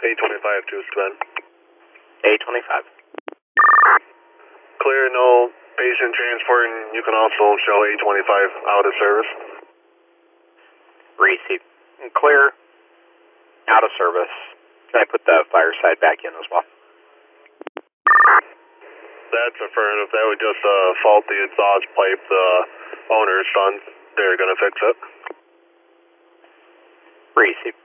A25 to Sven. A25. Clear, no patient transport, and you can also show A25 out of service. Receive. Clear. Out of service. Can I put the fire side back in as well? That's affirmative. That would just fault the exhaust pipe. The owner's son, they're going to fix it. Receive.